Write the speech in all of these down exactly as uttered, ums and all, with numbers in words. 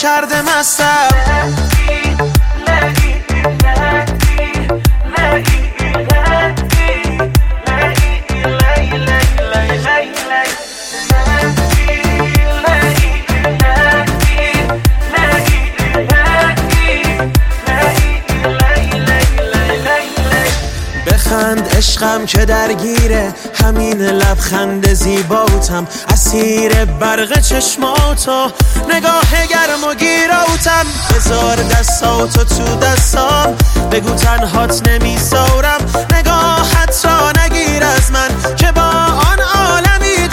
کرده مستم. بخند عشقم که درگیره همین لبخند زیباتم، اسیر برق چشماتو نگاه گرم و گیراتم. بذار دستاتو تو دستام، بگو تنهات نمیذارم، نگاهت را نگیر از من که با آن عالمی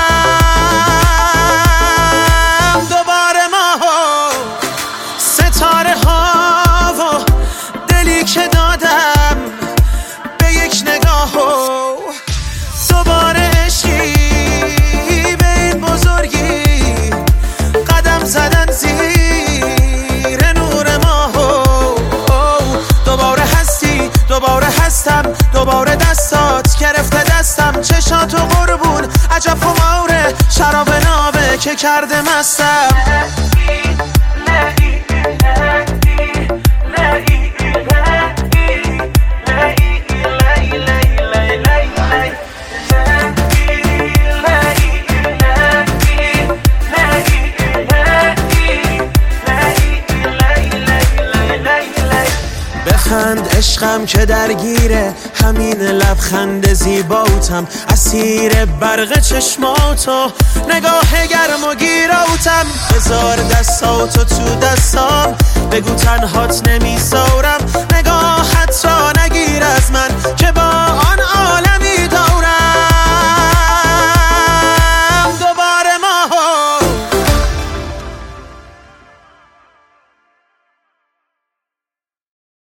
دارم. دوباره ما ستاره ها و دلی که دادم به یک نگاه، دوباره عشقی به این بزرگی قدم زدن زیر نور ما. دوباره هستی دوباره هستم، دوباره دستات گرفته دستم، چشاتو قربون عجب خماره، شراب نابه که کرده مستم. بخند عشقم که درگیره همین لبخند زیباتم، اسیر برق چشماتو نگاه گرم و گیراتم. بذار دستاتو تو دستام، بگو تنهات نمیذارم،